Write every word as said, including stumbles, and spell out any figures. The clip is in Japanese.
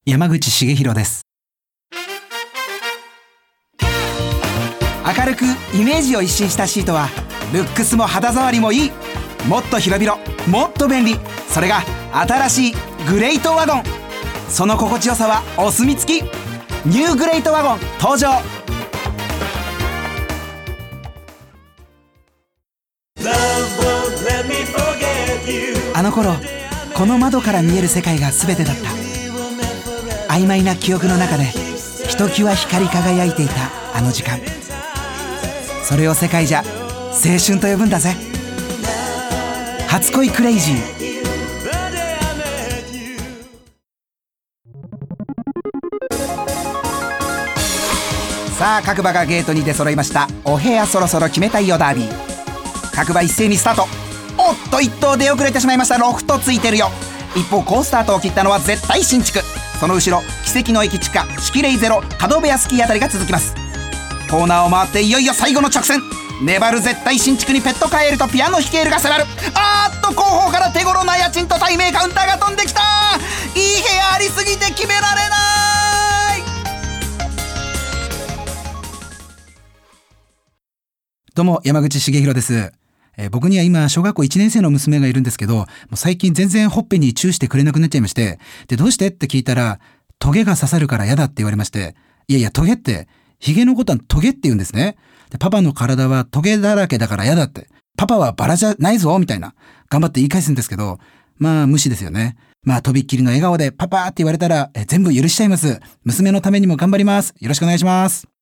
山口茂弘です。明るくイメージを一新したシートはルックスも肌触りもいい。もっと広々、もっと便利。それが新しいグレートワゴン。その心地よさはお墨付き。ニューグレートワゴン登場。あの頃、この窓から見える世界が全てだった。曖昧な記憶の中でひときわ光り輝いていたあの時間。それを世界じゃ青春と呼ぶんだぜ。初恋クレイジー。さあ、各馬がゲートに出揃いました。お部屋そろそろ決めたいよダービー。各馬一斉にスタート。おっと、一頭出遅れてしまいました。ロフトついてるよ。一方、好スタートを切ったのは絶対新築。その後ろ、奇跡の駅地下、シキレイゼロ、角部屋スキーあたりが続きます。コーナーを回っていよいよ最後の直線。粘る絶対新築にペットカエルとピアノヒケールが迫る。あーっと、後方から手頃な家賃と対名カウンターが飛んできた。いい部屋ありすぎて決められない。どうも、山口茂弘です。えー、僕には今小学校いちねん生の娘がいるんですけど、もう最近全然ほっぺにチューしてくれなくなっちゃいまして、で、どうしてって聞いたら、トゲが刺さるから嫌だって言われまして、いやいや、トゲって、ヒゲのことはトゲって言うんですね。で、パパの体はトゲだらけだから嫌だって。パパはバラじゃないぞみたいな。頑張って言い返すんですけど、まあ無視ですよね。まあとびっきりの笑顔でパパって言われたら、え全部許しちゃいます。娘のためにも頑張ります。よろしくお願いします。